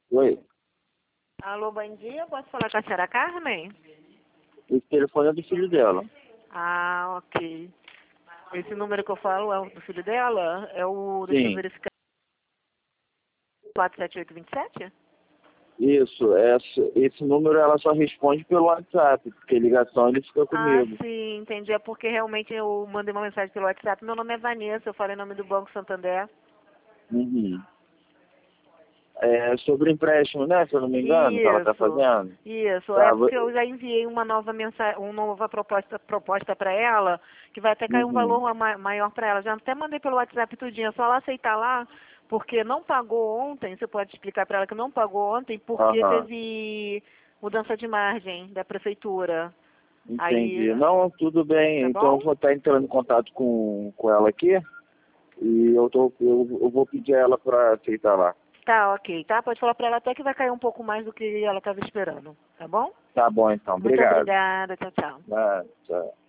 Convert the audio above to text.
Oi, Alô, bom dia. Posso falar com a senhora Carmen? esse telefone é do filho dela. Ah, ok. Esse número que eu falo é o do filho dela? É o... Deixa eu Sim, verificar. 47827? isso. Esse número ela só responde pelo WhatsApp, porque ligação ele fica Ah, comigo. sim, entendi. É porque realmente eu mandei uma mensagem pelo WhatsApp. Meu nome é Vanessa, eu falei em nome do Banco Santander. Uhum. É sobre empréstimo, né? Se eu não me engano, que ela tá Isso, fazendo. isso. É Tá, porque eu já enviei uma nova mensagem, uma nova proposta para ela, que vai até cair um uhum. valor maior para ela. Já até mandei pelo WhatsApp tudinho, é só ela aceitar lá, porque não pagou ontem. Você pode explicar para ela que não pagou ontem porque Aham, teve mudança de margem da prefeitura. Aí, entendi. Não, tudo bem. tá Então eu bom? vou estar entrando em contato com ela aqui e eu vou pedir a ela para aceitar lá. Tá, ok, tá? Pode falar para ela até que vai cair um pouco mais do que ela estava esperando, tá bom? Tá bom então, Muito obrigado. obrigada, tchau, tchau. Ah, tchau.